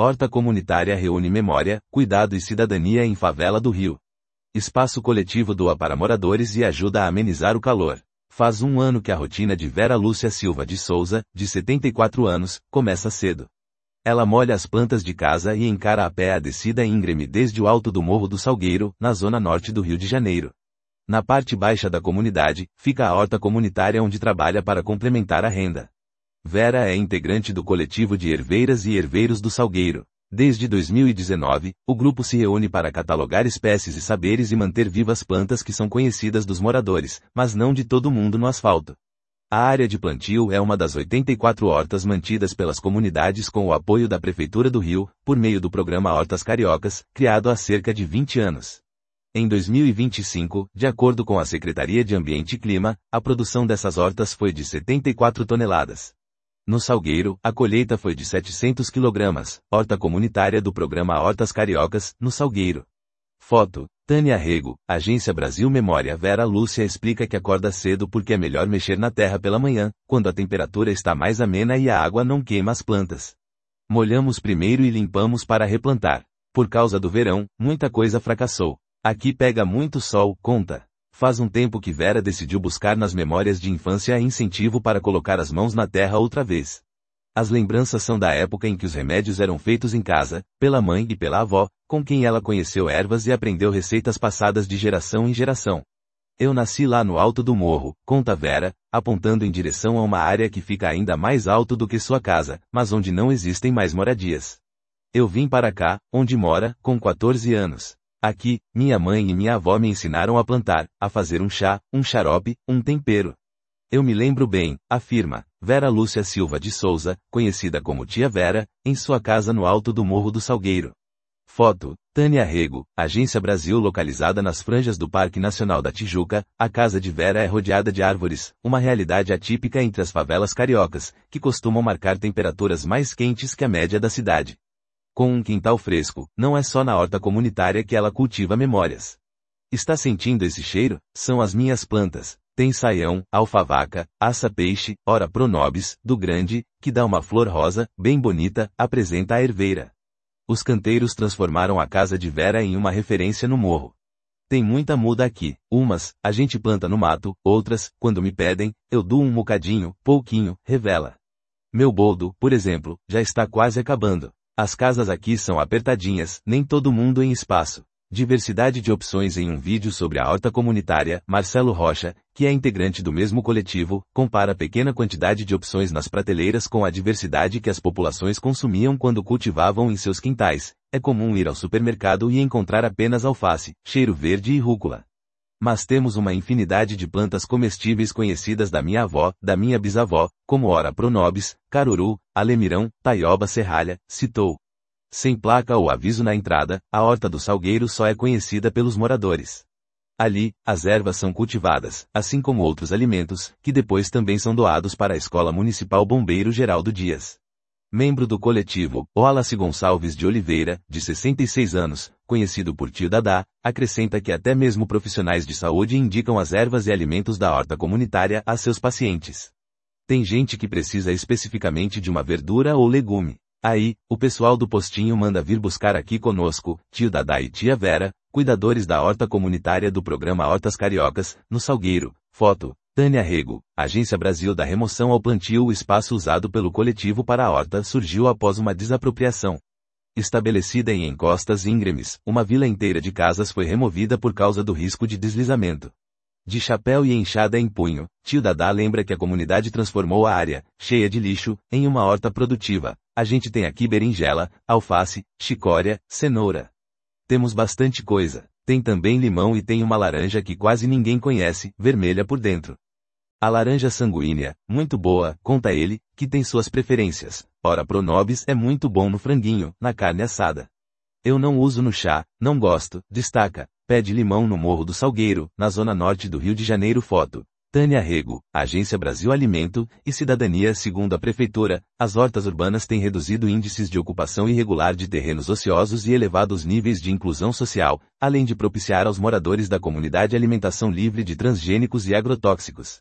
Horta comunitária reúne memória, cuidado e cidadania em favela do Rio. Espaço coletivo doa para moradores e ajuda a amenizar o calor. Faz um ano que a rotina de Vera Lúcia Silva de Souza, de 74 anos, começa cedo. Ela molha as plantas de casa e encara a pé a descida íngreme desde o alto do Morro do Salgueiro, na zona norte do Rio de Janeiro. Na parte baixa da comunidade, fica a horta comunitária onde trabalha para complementar a renda. Vera é integrante do coletivo de herveiras e herveiros do Salgueiro. Desde 2019, o grupo se reúne para catalogar espécies e saberes e manter vivas plantas que são conhecidas dos moradores, mas não de todo mundo no asfalto. A área de plantio é uma das 84 hortas mantidas pelas comunidades com o apoio da Prefeitura do Rio, por meio do programa Hortas Cariocas, criado há cerca de 20 anos. Em 2025, de acordo com a Secretaria de Ambiente e Clima, a produção dessas hortas foi de 74 toneladas. No Salgueiro, a colheita foi de 700 kg, horta comunitária do programa Hortas Cariocas, no Salgueiro. Foto: Tânia Rego, Agência Brasil Memória. Vera Lúcia explica que acorda cedo porque é melhor mexer na terra pela manhã, quando a temperatura está mais amena e a água não queima as plantas. Molhamos primeiro e limpamos para replantar. Por causa do verão, muita coisa fracassou. Aqui pega muito sol, conta. Faz um tempo que Vera decidiu buscar nas memórias de infância incentivo para colocar as mãos na terra outra vez. As lembranças são da época em que os remédios eram feitos em casa, pela mãe e pela avó, com quem ela conheceu ervas e aprendeu receitas passadas de geração em geração. Eu nasci lá no alto do morro, conta Vera, apontando em direção a uma área que fica ainda mais alto do que sua casa, mas onde não existem mais moradias. Eu vim para cá, onde mora, com 14 anos. Aqui, minha mãe e minha avó me ensinaram a plantar, a fazer um chá, um xarope, um tempero. Eu me lembro bem, afirma Vera Lúcia Silva de Souza, conhecida como Tia Vera, em sua casa no alto do Morro do Salgueiro. Foto: Tânia Rego, Agência Brasil. Localizada nas franjas do Parque Nacional da Tijuca, a casa de Vera é rodeada de árvores, uma realidade atípica entre as favelas cariocas, que costumam marcar temperaturas mais quentes que a média da cidade. Com um quintal fresco, não é só na horta comunitária que ela cultiva memórias. Está sentindo esse cheiro? São as minhas plantas. Tem saião, alfavaca, aça-peixe, ora pronobis, do grande, que dá uma flor rosa, bem bonita, apresenta a herveira. Os canteiros transformaram a casa de Vera em uma referência no morro. Tem muita muda aqui. Umas, a gente planta no mato, outras, quando me pedem, eu dou um bocadinho, pouquinho, revela. Meu boldo, por exemplo, já está quase acabando. As casas aqui são apertadinhas, nem todo mundo em espaço. Diversidade de opções. Em um vídeo sobre a horta comunitária, Marcelo Rocha, que é integrante do mesmo coletivo, compara a pequena quantidade de opções nas prateleiras com a diversidade que as populações consumiam quando cultivavam em seus quintais. É comum ir ao supermercado e encontrar apenas alface, cheiro verde e rúcula. Mas temos uma infinidade de plantas comestíveis conhecidas da minha avó, da minha bisavó, como ora pronobis, caruru, alemirão, taioba serralha, citou. Sem placa ou aviso na entrada, a Horta do Salgueiro só é conhecida pelos moradores. Ali, as ervas são cultivadas, assim como outros alimentos, que depois também são doados para a Escola Municipal Bombeiro Geraldo Dias. Membro do coletivo, Wallace Gonçalves de Oliveira, de 66 anos, conhecido por Tio Dadá, acrescenta que até mesmo profissionais de saúde indicam as ervas e alimentos da horta comunitária a seus pacientes. Tem gente que precisa especificamente de uma verdura ou legume. Aí, o pessoal do postinho manda vir buscar aqui conosco, Tio Dadá e Tia Vera, cuidadores da horta comunitária do programa Hortas Cariocas, no Salgueiro. Foto: Tânia Rego, Agência Brasil. Da remoção ao plantio. O espaço usado pelo coletivo para a horta surgiu após uma desapropriação. Estabelecida em encostas íngremes, uma vila inteira de casas foi removida por causa do risco de deslizamento. De chapéu e enxada em punho, Tio Dadá lembra que a comunidade transformou a área, cheia de lixo, em uma horta produtiva. A gente tem aqui berinjela, alface, chicória, cenoura. Temos bastante coisa. Tem também limão e tem uma laranja que quase ninguém conhece, vermelha por dentro. A laranja sanguínea, muito boa, conta ele, que tem suas preferências. Ora pronobis é muito bom no franguinho, na carne assada. Eu não uso no chá, não gosto, destaca. Pé de limão no Morro do Salgueiro, na zona norte do Rio de Janeiro. Foto: Tânia Rego, Agência Brasil. Alimento e Cidadania. Segundo a Prefeitura, as hortas urbanas têm reduzido índices de ocupação irregular de terrenos ociosos e elevados níveis de inclusão social, além de propiciar aos moradores da comunidade alimentação livre de transgênicos e agrotóxicos.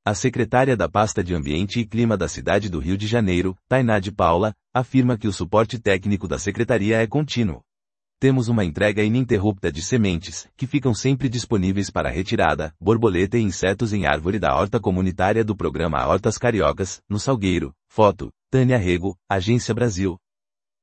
A secretária da Pasta de Ambiente e Clima da cidade do Rio de Janeiro, Tainá de Paula, afirma que o suporte técnico da secretaria é contínuo. Temos uma entrega ininterrupta de sementes, que ficam sempre disponíveis para retirada, borboleta e insetos em árvore da horta comunitária do programa Hortas Cariocas, no Salgueiro. Foto, Tânia Rego, Agência Brasil.